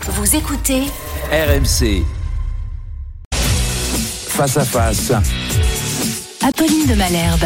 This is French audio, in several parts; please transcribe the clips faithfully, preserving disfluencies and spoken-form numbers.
Vous écoutez R M C. Face à face. Apolline de Malherbe.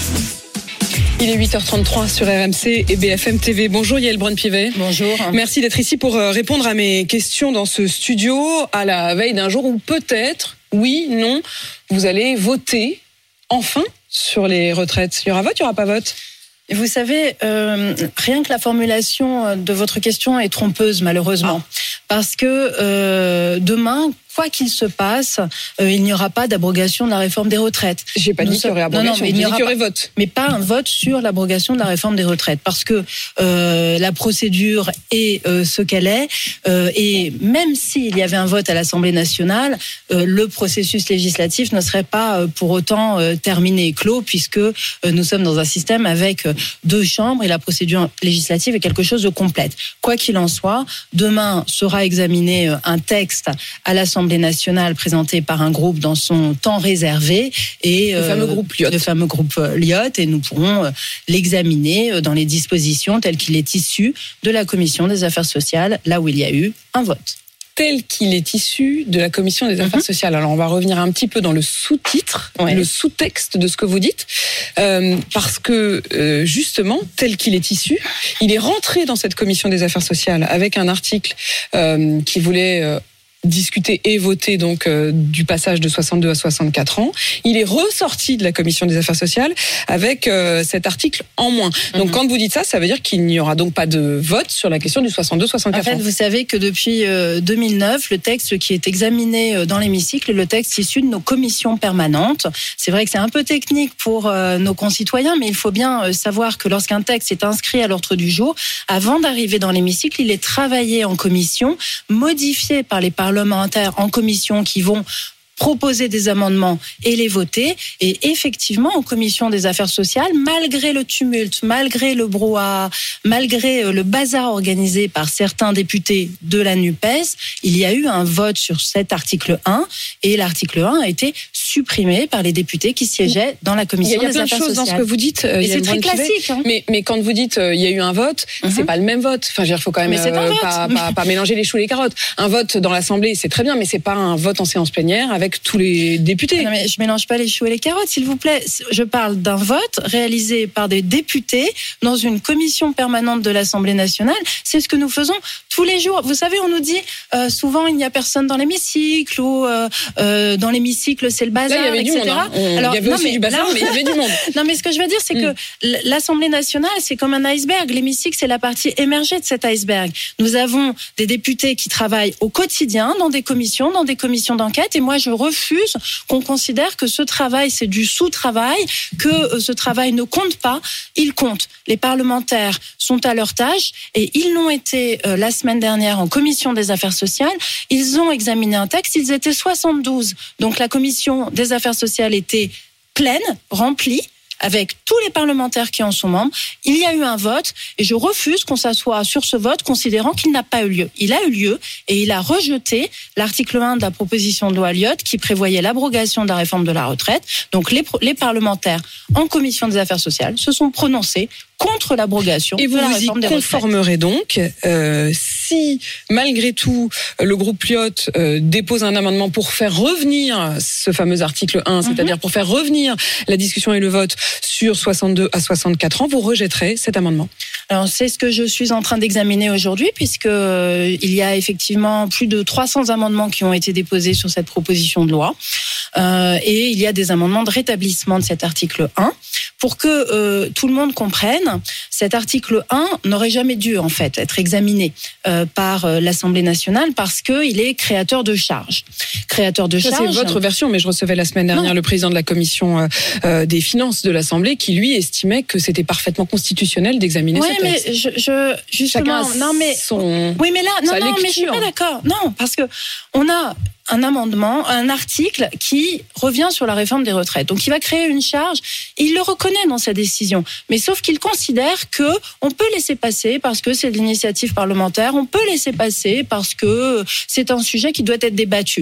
Il est huit heures trente-trois sur R M C et B F M T V. Bonjour Yael Braun-Pivet. Bonjour. Merci d'être ici pour répondre à mes questions dans ce studio à la veille d'un jour où peut-être, oui, non, vous allez voter enfin sur les retraites. Il y aura vote, il n'y aura pas vote ? Vous savez, euh, rien que la formulation de votre question est trompeuse, malheureusement. Ah. Parce que euh, demain, quoi qu'il se passe, euh, il n'y aura pas d'abrogation de la réforme des retraites. J'ai pas Nous dit qu'il y aurait abrogation, non, non, mais il n'y aura pas, vote. Mais pas un vote sur l'abrogation de la réforme des retraites. Parce que euh, la procédure est euh, ce qu'elle est. Euh, et même s'il y avait un vote à l'Assemblée nationale, euh, le processus législatif ne serait pas euh, pour autant euh, terminé et clos, puisque euh, nous sommes dans un système avec euh, deux chambres et la procédure législative est quelque chose de complète. Quoi qu'il en soit, demain sera examiné euh, un texte à l'Assemblée nationale présenté par un groupe dans son temps réservé et le fameux groupe Lyot. Le fameux groupe Lyot et nous pourrons l'examiner dans les dispositions telles qu'il est issu de la Commission des affaires sociales, là où il y a eu un vote. Tel qu'il est issu de la Commission des affaires mm-hmm. sociales. Alors, on va revenir un petit peu dans le sous-titre, ouais. le sous-texte de ce que vous dites, euh, parce que, euh, justement, tel qu'il est issu, il est rentré dans cette Commission des affaires sociales avec un article euh, qui voulait... Euh, discuter et voter donc euh, du passage de soixante-deux à soixante-quatre ans. Il est ressorti de la Commission des affaires sociales avec euh, cet article en moins. Donc mm-hmm. quand vous dites ça, ça veut dire qu'il n'y aura donc pas de vote sur la question du soixante-deux à soixante-quatre ans. En fait, vous savez que depuis euh, deux mille neuf, le texte qui est examiné euh, dans l'hémicycle est le texte issu de nos commissions permanentes. C'est vrai que c'est un peu technique pour euh, nos concitoyens, mais il faut bien euh, savoir que lorsqu'un texte est inscrit à l'ordre du jour, avant d'arriver dans l'hémicycle, il est travaillé en commission, modifié par les parlementaires en commission qui vont proposer des amendements et les voter. Et effectivement, en commission des affaires sociales, malgré le tumulte, malgré le brouhaha, malgré le bazar organisé par certains députés de la NUPES, il y a eu un vote sur cet article un et l'article un a été supprimé par les députés qui siégeaient dans la commission des affaires sociales. Il y a plein de choses dans ce que vous dites. Euh, et c'est très classique. Hein. Mais, mais quand vous dites euh, il y a eu un vote, mm-hmm. c'est pas le même vote. Enfin, il faut quand même euh, pas, pas, pas mélanger les choux et les carottes. Un vote dans l'Assemblée, c'est très bien, mais c'est pas un vote en séance plénière avec tous les députés. Non, mais je mélange pas les choux et les carottes, s'il vous plaît. Je parle d'un vote réalisé par des députés dans une commission permanente de l'Assemblée nationale. C'est ce que nous faisons tous les jours. Vous savez, on nous dit euh, souvent il n'y a personne dans l'hémicycle ou euh, euh, dans l'hémicycle c'est le bazar, là, il y avait et cetera. Du monde, hein. On, Alors, il y avait non, aussi mais, du bazar, là, mais il y avait du monde. Non, mais ce que je veux dire, c'est mm. que l'Assemblée nationale, c'est comme un iceberg. L'hémicycle, c'est la partie émergée de cet iceberg. Nous avons des députés qui travaillent au quotidien dans des commissions, dans des commissions d'enquête, et moi je refuse qu'on considère que ce travail, c'est du sous-travail, que ce travail ne compte pas. Il compte. Les parlementaires sont à leur tâche et ils l'ont été euh, la semaine dernière en commission des affaires sociales. Ils ont examiné un texte, ils étaient soixante-douze. Donc la commission des affaires sociales était pleine, remplie, avec tous les parlementaires qui en sont membres. Il y a eu un vote et je refuse qu'on s'assoie sur ce vote considérant qu'il n'a pas eu lieu. Il a eu lieu et il a rejeté l'article un de la proposition de loi Lyot qui prévoyait l'abrogation de la réforme de la retraite. Donc les, les parlementaires en commission des affaires sociales se sont prononcés contre l'abrogation de la réforme des retraites. Et vous vous y conformerez donc euh, si, malgré tout, le groupe Lyot euh, dépose un amendement pour faire revenir ce fameux article un, mm-hmm. c'est-à-dire pour faire revenir la discussion et le vote sur soixante-deux à soixante-quatre ans, vous rejetterez cet amendement? Alors, c'est ce que je suis en train d'examiner aujourd'hui, puisque euh, il y a effectivement plus de trois cents amendements qui ont été déposés sur cette proposition de loi. Euh, et il y a des amendements de rétablissement de cet article un. Pour que euh, tout le monde comprenne, cet article un n'aurait jamais dû en fait être examiné euh, par euh, l'Assemblée nationale parce qu'il est créateur de charges. Créateur de Ça, charges. C'est votre version, mais je recevais la semaine dernière non. le président de la commission euh, euh, des finances de l'Assemblée qui lui estimait que c'était parfaitement constitutionnel d'examiner oui, ce texte. Oui, mais je, je justement, Chacun non mais son, oui, mais là, non, non, mais je suis pas d'accord. Non, parce que on a un amendement, un article qui revient sur la réforme des retraites. Donc, il va créer une charge. Il le reconnaît dans sa décision. Mais sauf qu'il considère que on peut laisser passer parce que c'est de l'initiative parlementaire. On peut laisser passer parce que c'est un sujet qui doit être débattu.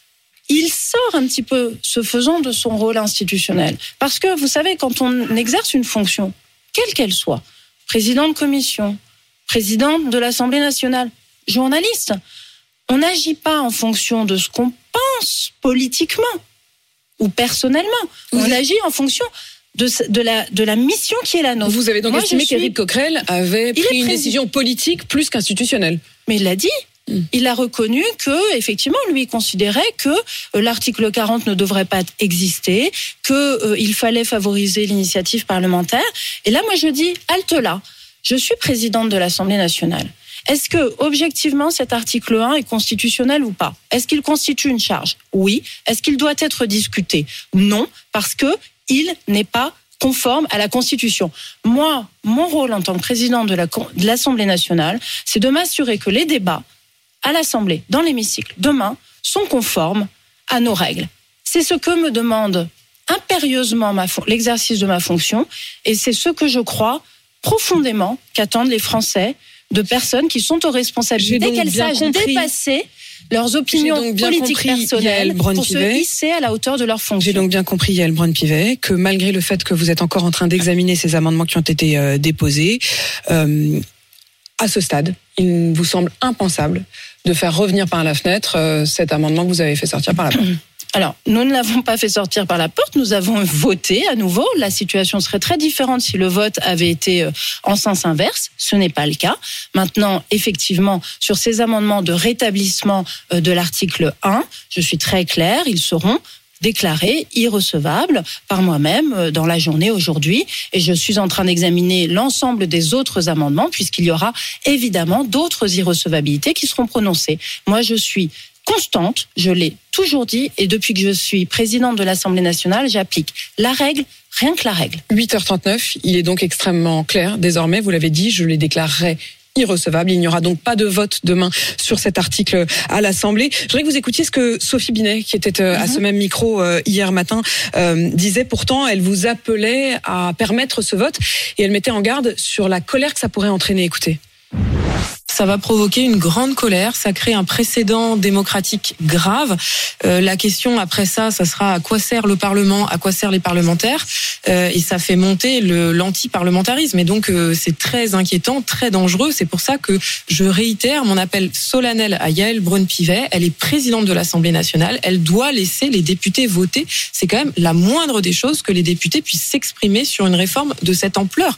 Il sort un petit peu, ce faisant, de son rôle institutionnel. Parce que, vous savez, quand on exerce une fonction, quelle qu'elle soit, président de commission, président de l'Assemblée nationale, journaliste, on n'agit pas en fonction de ce qu'on pense politiquement ou personnellement. Vous on êtes... agit en fonction de, de, la, de la mission qui est la nôtre. Vous avez donc Moi, estimé suis... qu'Éric Coquerel avait il pris une décision politique plus qu'institutionnelle. Mais il l'a dit. Mm. Il a reconnu que, effectivement, lui considérait que euh, l'article quarante ne devrait pas exister, que euh, il fallait favoriser l'initiative parlementaire. Et là, moi, je dis, halte là. Je suis présidente de l'Assemblée nationale. Est-ce que, objectivement, cet article un est constitutionnel ou pas ? Est-ce qu'il constitue une charge ? Oui. Est-ce qu'il doit être discuté ? Non, parce que il n'est pas conforme à la Constitution. Moi, mon rôle en tant que présidente de, la, de l'Assemblée nationale, c'est de m'assurer que les débats à l'Assemblée, dans l'hémicycle, demain, sont conformes à nos règles. C'est ce que me demande impérieusement ma, l'exercice de ma fonction, et c'est ce que je crois profondément qu'attendent les Français de personnes qui sont aux responsabilités, qu'elles sachent compris. dépasser leurs opinions politiques personnelles pour se hisser à la hauteur de leurs fonctions. J'ai donc bien compris, Yaël Braun-Pivet, que malgré le fait que vous êtes encore en train d'examiner ces amendements qui ont été euh, déposés, euh, à ce stade, il vous semble impensable de faire revenir par la fenêtre euh, cet amendement que vous avez fait sortir par la porte. Alors, nous ne l'avons pas fait sortir par la porte, nous avons voté à nouveau. La situation serait très différente si le vote avait été en sens inverse. Ce n'est pas le cas. Maintenant, effectivement, sur ces amendements de rétablissement de l'article un, je suis très claire, ils seront déclarés irrecevables par moi-même dans la journée aujourd'hui. Et je suis en train d'examiner l'ensemble des autres amendements, puisqu'il y aura évidemment d'autres irrecevabilités qui seront prononcées. Moi, je suis constante, je l'ai toujours dit, et depuis que je suis présidente de l'Assemblée nationale, j'applique la règle, rien que la règle. huit heures trente-neuf, il est donc extrêmement clair. Désormais, vous l'avez dit, je les déclarerai irrecevables. Il n'y aura donc pas de vote demain sur cet article à l'Assemblée. Je voudrais que vous écoutiez ce que Sophie Binet, qui était euh, mm-hmm. à ce même micro euh, hier matin, euh, disait. Pourtant, elle vous appelait à permettre ce vote et elle mettait en garde sur la colère que ça pourrait entraîner. Écoutez. Ça va provoquer une grande colère, ça crée un précédent démocratique grave. Euh, la question après ça, ça sera à quoi sert le Parlement, à quoi servent les parlementaires, euh, et ça fait monter le, l'anti-parlementarisme. Et donc euh, c'est très inquiétant, très dangereux. C'est pour ça que je réitère mon appel solennel à Yaël Braun-Pivet. Elle est présidente de l'Assemblée nationale, elle doit laisser les députés voter. C'est quand même la moindre des choses que les députés puissent s'exprimer sur une réforme de cette ampleur.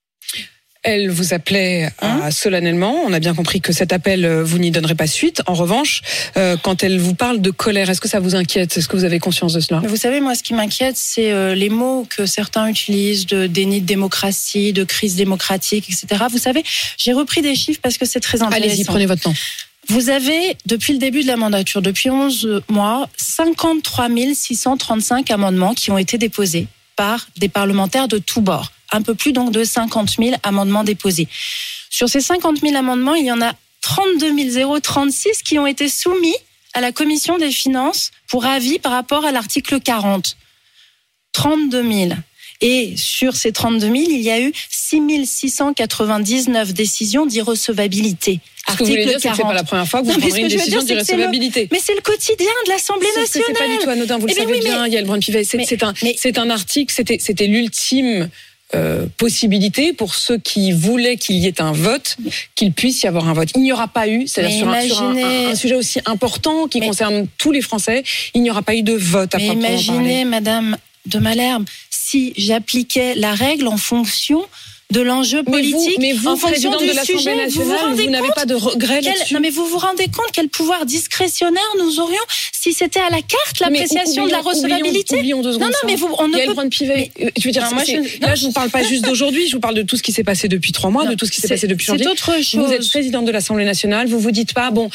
Elle vous appelait à, solennellement. On a bien compris que cet appel, vous n'y donnerez pas suite. En revanche, euh, quand elle vous parle de colère, est-ce que ça vous inquiète ? Est-ce que vous avez conscience de cela ? Vous savez, moi, ce qui m'inquiète, c'est euh, les mots que certains utilisent de déni de démocratie, de crise démocratique, et cetera. Vous savez, j'ai repris des chiffres parce que c'est très intéressant. Allez-y, prenez votre temps. Vous avez, depuis le début de la mandature, depuis onze mois, cinquante-trois mille six cent trente-cinq amendements qui ont été déposés par des parlementaires de tous bords. Un peu plus donc de cinquante mille amendements déposés. Sur ces cinquante mille amendements, il y en a trente-deux mille trente-six qui ont été soumis à la Commission des finances pour avis par rapport à l'article quarante. trente-deux mille. Et sur ces trente-deux mille, il y a eu six mille six cent quatre-vingt-dix-neuf décisions d'irrecevabilité. Ce que vous voulez dire, c'est que c'est pas la première fois que vous non, prendrez une décision d'irrecevabilité. Le... Mais c'est le quotidien de l'Assemblée nationale. C'est pas du tout anodin, vous le eh savez oui, bien, mais... Yaël Braun-Pivet. C'est, mais... c'est, un, mais... c'est un article, c'était, c'était l'ultime euh, possibilité pour ceux qui voulaient qu'il y ait un vote, qu'il puisse y avoir un vote. Il n'y aura pas eu, c'est-à-dire sur, imaginez... un, sur un, un, un sujet aussi important qui mais... concerne tous les Français, il n'y aura pas eu de vote à proprement parler. Imaginez, Madame de Malherbe, si j'appliquais la règle en fonction de l'enjeu politique, mais vous, mais vous en fonction présidente du de l'Assemblée sujet, nationale, vous, vous n'avez pas de regret quel, là-dessus. Non, mais vous vous rendez compte quel pouvoir discrétionnaire nous aurions si c'était à la carte l'appréciation de la recevabilité. Oublions, oublions deux secondes. Non, non, mais vous, on ne Yaël peut. Braun-Pivet, mais... je veux dire, non, moi, je... là, je vous parle pas juste d'aujourd'hui, je vous parle de tout ce qui s'est passé depuis trois mois, non, de tout ce qui s'est passé depuis janvier. C'est autre chose. Vous êtes présidente de l'Assemblée nationale, vous vous dites pas, bon,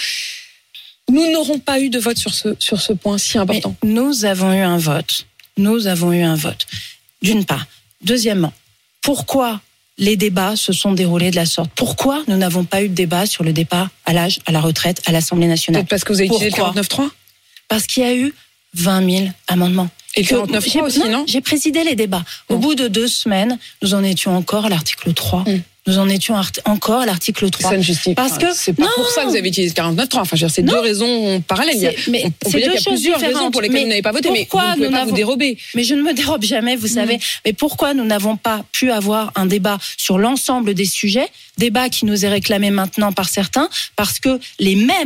nous n'aurons pas eu de vote sur ce sur ce point si important. Mais nous avons eu un vote. Nous avons eu un vote. D'une part. Deuxièmement, pourquoi les débats se sont déroulés de la sorte? Pourquoi nous n'avons pas eu de débat sur le départ à l'âge, à la retraite, à l'Assemblée nationale? Peut-être parce que vous avez utilisé le quarante-neuf trois? Parce qu'il y a eu vingt mille amendements. Et le quarante-neuf trois aussi, non, non J'ai présidé les débats. Au bon. bout de deux semaines, nous en étions encore à l'article trois. Mm. Nous en étions encore à l'article trois. Ça ne justifie parce que c'est pas non. pour ça que vous avez utilisé le quarante-neuf trois. Enfin, je veux dire, c'est non. deux raisons parallèles. Il y a, mais on, on peut dire qu'il y a plusieurs différentes. raisons pour lesquelles mais vous n'avez pas voté, mais vous ne pouvez pas vous dérober. Mais je ne me dérobe jamais, vous mmh. savez. Mais pourquoi nous n'avons pas pu avoir un débat sur l'ensemble des sujets, débat qui nous est réclamé maintenant par certains, parce que les mêmes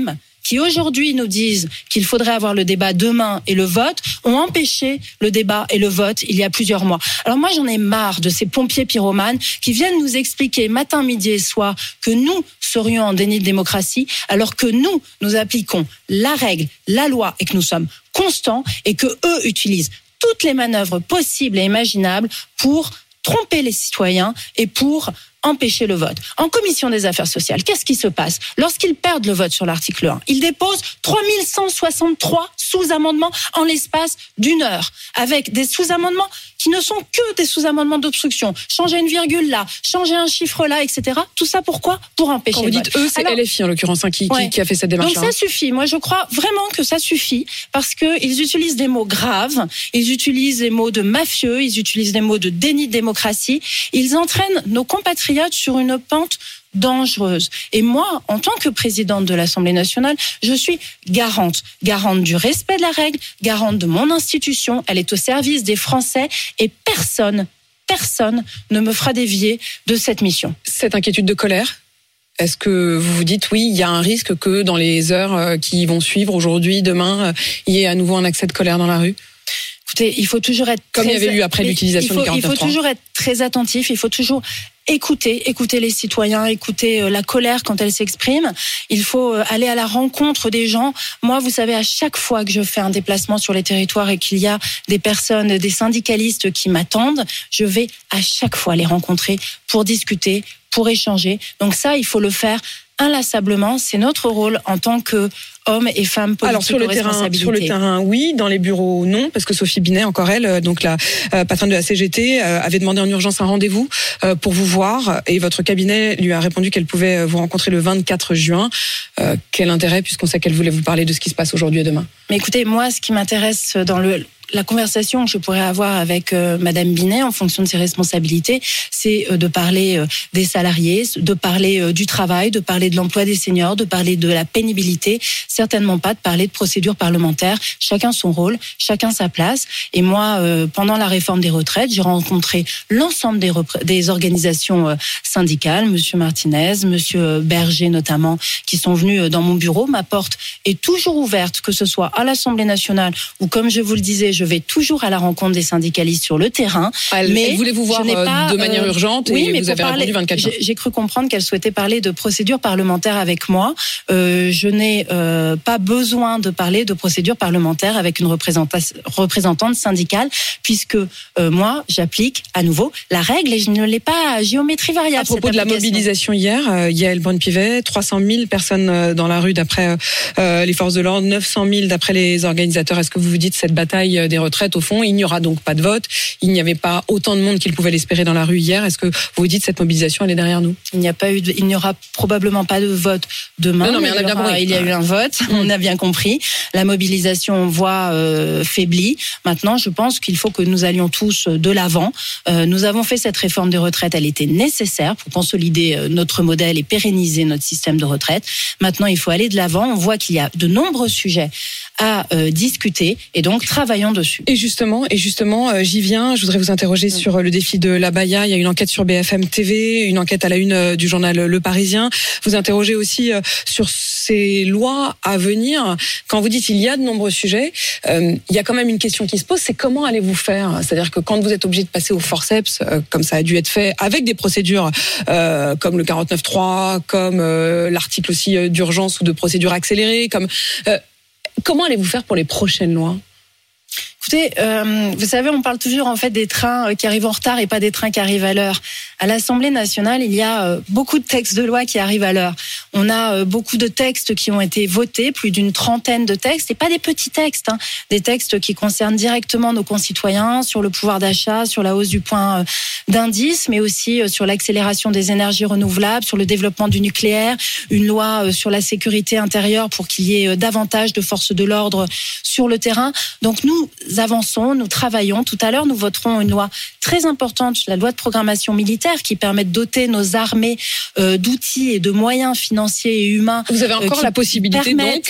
qui aujourd'hui nous disent qu'il faudrait avoir le débat demain et le vote, ont empêché le débat et le vote il y a plusieurs mois. Alors moi, j'en ai marre de ces pompiers pyromanes qui viennent nous expliquer matin, midi et soir que nous serions en déni de démocratie, alors que nous, nous appliquons la règle, la loi et que nous sommes constants et que eux utilisent toutes les manœuvres possibles et imaginables pour tromper les citoyens et pour empêcher le vote. En commission des affaires sociales, qu'est-ce qui se passe? Lorsqu'ils perdent le vote sur l'article un, ils déposent trois mille cent soixante-trois sous-amendements en l'espace d'une heure, avec des sous-amendements qui ne sont que des sous-amendements d'obstruction. Changer une virgule là, changer un chiffre là, et cetera. Tout ça pourquoi? Pour empêcher Quand le vous vote. dites eux, c'est Alors, L F I en l'occurrence hein, qui, ouais. qui, qui a fait cette démarche. Donc ça suffit. Moi, je crois vraiment que ça suffit parce que ils utilisent des mots graves, ils utilisent des mots de mafieux, ils utilisent des mots de déni de démocratie. Ils entraînent nos compatriotes sur une pente dangereuse. Et moi, en tant que présidente de l'Assemblée nationale, je suis garante, garante du respect de la règle, garante de mon institution. Elle est au service des Français et personne, personne ne me fera dévier de cette mission. Cette inquiétude de colère, est-ce que vous vous dites, oui, il y a un risque que dans les heures qui vont suivre, aujourd'hui, demain, il y ait à nouveau un accès de colère dans la rue ? Écoutez, il faut toujours être Comme très... il y avait eu après l'utilisation il faut, du quarante-neuf Il faut toujours être très attentif, il faut toujours écouter, écouter les citoyens, écouter la colère quand elle s'exprime. Il faut aller à la rencontre des gens. Moi, vous savez, à chaque fois que je fais un déplacement sur les territoires et qu'il y a des personnes, des syndicalistes qui m'attendent, je vais à chaque fois les rencontrer pour discuter, pour échanger. Donc ça, il faut le faire inlassablement. C'est notre rôle en tant que hommes et femmes politiques. Alors sur le terrain, sur le terrain, oui. Dans les bureaux, non, parce que Sophie Binet, encore elle, donc la euh, patronne de la C G T, euh, avait demandé en urgence un rendez-vous euh, pour vous voir, et votre cabinet lui a répondu qu'elle pouvait vous rencontrer le vingt-quatre juin. Euh, quel intérêt, puisqu'on sait qu'elle voulait vous parler de ce qui se passe aujourd'hui et demain. Mais écoutez, moi, ce qui m'intéresse dans le la conversation que je pourrais avoir avec euh, Madame Binet en fonction de ses responsabilités, c'est euh, de parler euh, des salariés, de parler euh, du travail, de parler de l'emploi des seniors, de parler de la pénibilité, certainement pas de parler de procédure parlementaire. Chacun son rôle, chacun sa place. Et moi, euh, pendant la réforme des retraites, j'ai rencontré l'ensemble des, repr- des organisations euh, syndicales, Monsieur Martinez, Monsieur Berger notamment, qui sont venus dans mon bureau. Ma porte est toujours ouverte, que ce soit à l'Assemblée nationale ou, comme je vous le disais, je vais toujours à la rencontre des syndicalistes sur le terrain. Elle, mais elle voulait vous voir pas, de manière euh, urgente oui, et mais vous avez parler, répondu vingt-quatre juin. J'ai, j'ai cru comprendre qu'elle souhaitait parler de procédure parlementaire avec moi. Euh, je n'ai euh, pas besoin de parler de procédure parlementaire avec une représentante syndicale, puisque euh, moi, j'applique à nouveau la règle et je ne l'ai pas à géométrie variable. À propos de la mobilisation hier, euh, Yael Braun-Pivet, trois cent mille personnes dans la rue d'après euh, les forces de l'ordre, neuf cent mille d'après les organisateurs. Est-ce que vous vous dites cette bataille des retraites, au fond, il n'y aura donc pas de vote, il n'y avait pas autant de monde qu'il pouvait l'espérer dans la rue hier. Est-ce que vous vous dites cette mobilisation, elle est derrière nous? Il n'y a pas eu de, il n'y aura probablement pas de vote demain. Non, non, mais on a bien compris. Il y a eu un vote, on a bien compris. La mobilisation, on voit, euh, faiblit. Maintenant, je pense qu'il faut que nous allions tous de l'avant. Euh, nous avons fait cette réforme des retraites, elle était nécessaire pour consolider notre modèle et pérenniser notre système de retraite. Maintenant, il faut aller de l'avant. On voit qu'il y a de nombreux sujets à euh, discuter et donc travaillons dessus. Et justement, et justement, euh, j'y viens. Je voudrais vous interroger mmh. sur le défi de l'abaya. Il y a une enquête sur B F M T V, une enquête à la une euh, du journal Le Parisien. Vous interrogez aussi euh, sur ces lois à venir. Quand vous dites il y a de nombreux sujets, euh, il y a quand même une question qui se pose, c'est comment allez-vous faire? C'est-à-dire que quand vous êtes obligé de passer au forceps, euh, comme ça a dû être fait, avec des procédures euh, comme le quarante-neuf trois, comme euh, l'article aussi euh, d'urgence ou de procédure accélérée, comme euh, comment allez-vous faire pour les prochaines lois? Écoutez, euh, vous savez, on parle toujours en fait des trains qui arrivent en retard et pas des trains qui arrivent à l'heure. À l'Assemblée nationale, il y a euh, beaucoup de textes de loi qui arrivent à l'heure. On a euh, beaucoup de textes qui ont été votés, plus d'une trentaine de textes, et pas des petits textes, hein, des textes qui concernent directement nos concitoyens sur le pouvoir d'achat, sur la hausse du point euh, d'indice, mais aussi euh, sur l'accélération des énergies renouvelables, sur le développement du nucléaire, une loi euh, sur la sécurité intérieure pour qu'il y ait euh, davantage de forces de l'ordre sur le terrain. Donc nous avançons, nous travaillons. Tout à l'heure, nous voterons une loi très importante, la loi de programmation militaire, qui permet de doter nos armées euh, d'outils et de moyens financiers et humains. Vous avez encore euh, la possibilité donc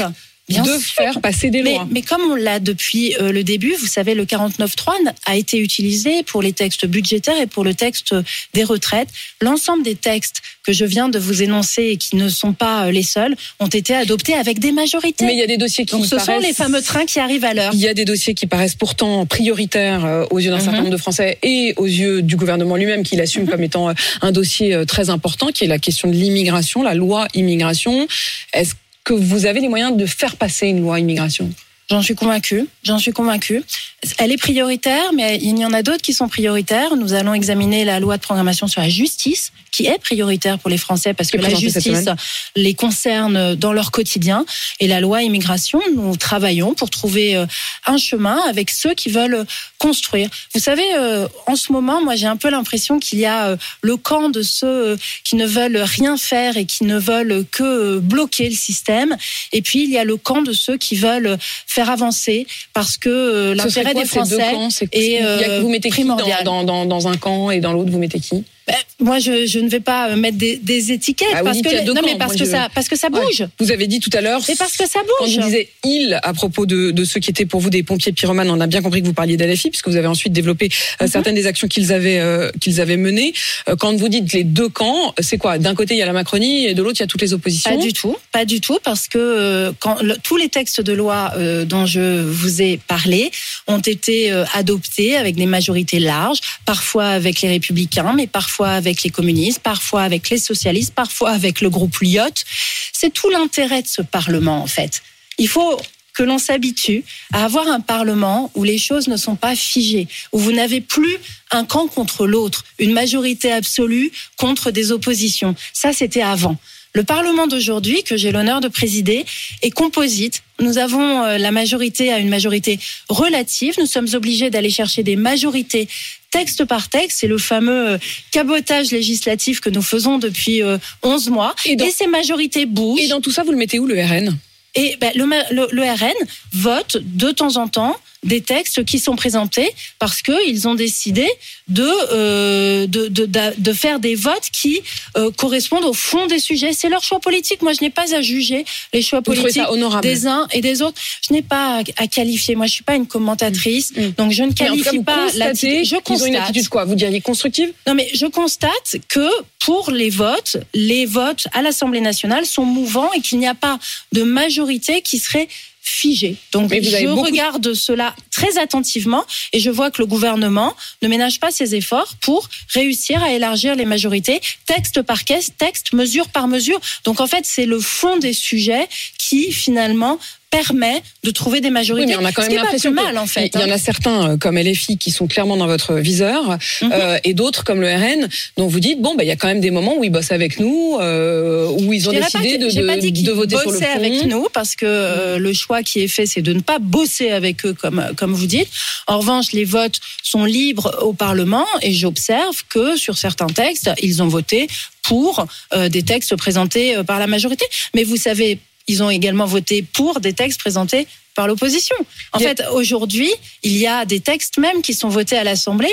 Bien de sûr. faire passer des mais, lois. mais comme on l'a depuis euh, le début, vous savez, le quarante-neuf trois a été utilisé pour les textes budgétaires et pour le texte des retraites. L'ensemble des textes que je viens de vous énoncer et qui ne sont pas les seuls ont été adoptés avec des majorités. Mais il y a des dossiers qui Donc ce paraissent... sont les fameux trains qui arrivent à l'heure. Il y a des dossiers qui paraissent pourtant prioritaires aux yeux d'un mm-hmm. certain nombre de Français et aux yeux du gouvernement lui-même qui l'assume mm-hmm. comme étant un dossier très important, qui est la question de l'immigration, la loi immigration. Est-ce que vous avez les moyens de faire passer une loi immigration ? J'en suis convaincue, j'en suis convaincue. Elle est prioritaire, mais il y en a d'autres qui sont prioritaires. Nous allons examiner la loi de programmation sur la justice, qui est prioritaire pour les Français parce que la justice les concerne dans leur quotidien. Et la loi immigration, nous travaillons pour trouver un chemin avec ceux qui veulent construire. Vous savez, en ce moment, moi j'ai un peu l'impression qu'il y a le camp de ceux qui ne veulent rien faire et qui ne veulent que bloquer le système. Et puis il y a le camp de ceux qui veulent faire avancer parce que l'intérêt des Français est euh, vous mettez primordial. Qui dans, dans, dans un camp et dans l'autre, vous mettez qui ? Ben, moi, je, je ne vais pas mettre des, des étiquettes ah, parce que non, camps, mais parce moi, que je... ça parce que ça bouge. Ouais. Vous avez dit tout à l'heure. Et parce que ça bouge. Quand vous disiez il à propos de, de ceux qui étaient pour vous des pompiers pyromanes, on a bien compris que vous parliez d'L F I puisque vous avez ensuite développé euh, mm-hmm. certaines des actions qu'ils avaient euh, qu'ils avaient menées. Euh, quand vous dites les deux camps, c'est quoi ? D'un côté il y a la Macronie et de l'autre il y a toutes les oppositions. Pas du tout, pas du tout, parce que euh, quand le, tous les textes de loi euh, dont je vous ai parlé ont été euh, adoptés avec des majorités larges, parfois avec les Républicains, mais parfois avec les communistes. Parfois avec les socialistes, parfois avec le groupe Lyotte. C'est tout l'intérêt de ce Parlement, en fait. Il faut que l'on s'habitue à avoir un Parlement où les choses ne sont pas figées, où vous n'avez plus un camp contre l'autre, une majorité absolue contre des oppositions. Ça, c'était avant. Le Parlement d'aujourd'hui, que j'ai l'honneur de présider, est composite. Nous avons la majorité à une majorité relative. Nous sommes obligés d'aller chercher des majorités texte par texte. C'est le fameux cabotage législatif que nous faisons depuis onze mois. Et, dans... et ces majorités bougent. Et dans tout ça, vous le mettez où, le R N ? Et ben, le, le, le R N vote de temps en temps des textes qui sont présentés parce qu'ils ont décidé de, euh, de, de, de, de faire des votes qui euh, correspondent au fond des sujets. C'est leur choix politique. Moi, je n'ai pas à juger les choix Vous politiques des uns et des autres. Je n'ai pas à, à qualifier. Moi, je suis pas une commentatrice, mmh. donc je ne qualifie pas l'attitude. Je constate. Ils ont une attitude quoi ? Vous diriez constructive ? Non, mais je constate que pour les votes, les votes à l'Assemblée nationale sont mouvants et qu'il n'y a pas de majorité qui serait figé. Donc je regarde de... cela très attentivement et je vois que le gouvernement ne ménage pas ses efforts pour réussir à élargir les majorités, texte par texte, mesure par mesure. Donc en fait, c'est le fond des sujets qui finalement permet de trouver des majorités. Oui, mais on a quand même l'impression pas plus mal, en fait. Il y en a certains comme L F I qui sont clairement dans votre viseur, mm-hmm. euh, et d'autres comme le R N, dont vous dites bon, bah il y a quand même des moments où ils bossent avec nous, euh, où ils ont décidé de, de, pas dit de voter sur le fond. Avec nous, parce que euh, le choix qui est fait, c'est de ne pas bosser avec eux, comme comme vous dites. En revanche, les votes sont libres au Parlement, et j'observe que sur certains textes, ils ont voté pour euh, des textes présentés euh, par la majorité. Mais vous savez. Ils ont également voté pour des textes présentés par l'opposition. En fait, aujourd'hui, il y a des textes même qui sont votés à l'Assemblée.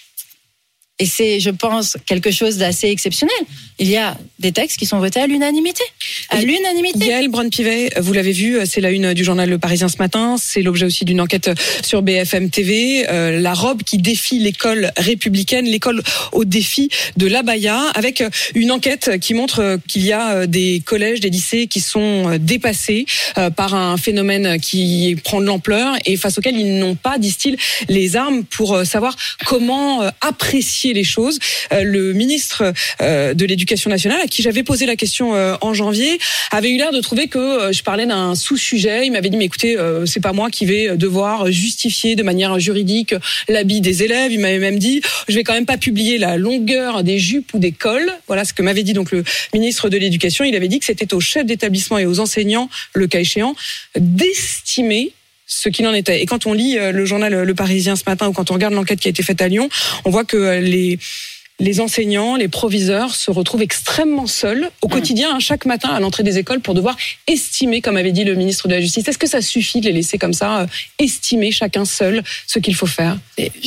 Et c'est, je pense, quelque chose d'assez exceptionnel. Il y a des textes qui sont votés à l'unanimité. À l'unanimité. Yael Braun-Pivet, vous l'avez vu, c'est la une du journal Le Parisien ce matin. C'est l'objet aussi d'une enquête sur B F M T V. Euh, la robe qui défie l'école républicaine, l'école au défi de l'abaya, avec une enquête qui montre qu'il y a des collèges, des lycées qui sont dépassés par un phénomène qui prend de l'ampleur et face auquel ils n'ont pas, disent-ils, les armes pour savoir comment apprécier les choses. Le ministre de l'Éducation nationale, à qui j'avais posé la question en janvier, avait eu l'air de trouver que je parlais d'un sous-sujet. Il m'avait dit, mais écoutez, c'est pas moi qui vais devoir justifier de manière juridique l'habit des élèves. Il m'avait même dit, je vais quand même pas publier la longueur des jupes ou des cols. Voilà ce que m'avait dit donc le ministre de l'Éducation. Il avait dit que c'était aux chefs d'établissement et aux enseignants, le cas échéant, d'estimer ce qu'il en était. Et quand on lit le journal Le Parisien ce matin ou quand on regarde l'enquête qui a été faite à Lyon, on voit que les les enseignants, les proviseurs se retrouvent extrêmement seuls au quotidien, hein, chaque matin à l'entrée des écoles pour devoir estimer, comme avait dit le ministre de la Justice. Est-ce que ça suffit de les laisser comme ça, euh, estimer chacun seul ce qu'il faut faire ?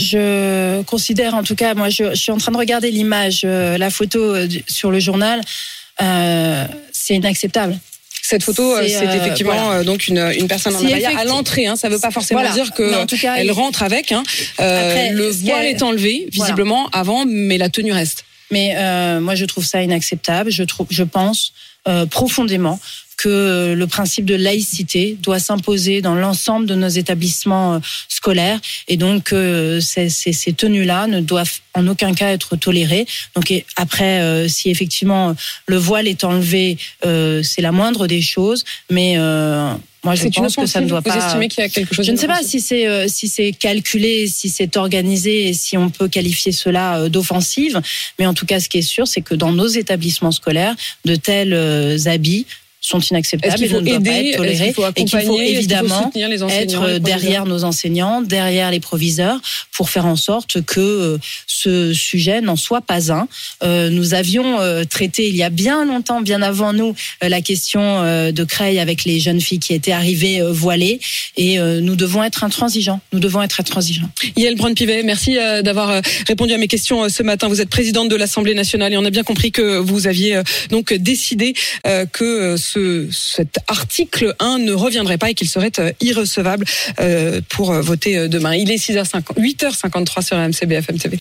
Je considère, en tout cas, moi je, je suis en train de regarder l'image, euh, la photo euh, sur le journal, euh, c'est inacceptable. Cette photo, c'est, c'est effectivement euh, voilà. donc une, une personne en abaya à l'entrée. Hein, ça ne veut pas forcément voilà. dire que cas, elle il... rentre avec. Hein. Euh, Après, le voile est enlevé visiblement voilà. avant, mais la tenue reste. Mais euh, moi, je trouve ça inacceptable. Je trouve, je pense euh, profondément que le principe de laïcité doit s'imposer dans l'ensemble de nos établissements scolaires et donc euh, ces, ces, ces tenues-là ne doivent en aucun cas être tolérées. Donc et après, euh, si effectivement le voile est enlevé, euh, c'est la moindre des choses, mais euh, moi, je c'est pense que ça ne doit vous pas. Vous estimez qu'il y a quelque chose. Je ne sais pas si c'est euh, si c'est calculé, si c'est organisé, et si on peut qualifier cela euh, d'offensive. Mais en tout cas, ce qui est sûr, c'est que dans nos établissements scolaires, de tels euh, habits sont inacceptables et ne doivent pas être tolérés et qu'il faut évidemment être derrière nos enseignants, derrière les proviseurs pour faire en sorte que ce sujet n'en soit pas un. Euh, nous avions euh, traité il y a bien longtemps, bien avant nous, euh, la question euh, de Creil avec les jeunes filles qui étaient arrivées euh, voilées et euh, nous devons être intransigeants. Nous devons être intransigeants. Yael Braun-Pivet, merci euh, d'avoir euh, répondu à mes questions euh, ce matin. Vous êtes présidente de l'Assemblée nationale et on a bien compris que vous aviez euh, donc décidé euh, que euh, Ce, cet article un ne reviendrait pas et qu'il serait euh, irrecevable euh, pour euh, voter demain. Il est six heures cinquante, huit heures cinquante-trois sur R M C B F M T V.